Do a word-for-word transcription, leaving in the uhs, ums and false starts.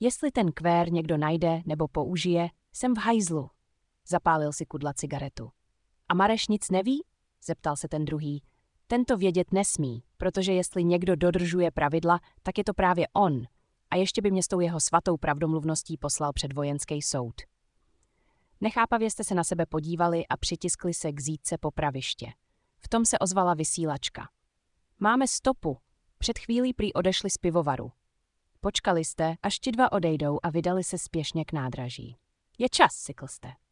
Jestli ten kvér někdo najde nebo použije, jsem v hajzlu. Zapálil si Kudla cigaretu. A Mareš nic neví? Zeptal se ten druhý. Ten to vědět nesmí, protože jestli někdo dodržuje pravidla, tak je to právě on. A ještě by mě s tou jeho svatou pravdomluvností poslal před vojenský soud. Nechápavě jste se na sebe podívali a přitiskli se k zítce popraviště. V tom se ozvala vysílačka. Máme stopu. Před chvílí prý odešli z pivovaru. Počkali jste, až ti dva odejdou a vydali se spěšně k nádraží. Je čas, sykl jste.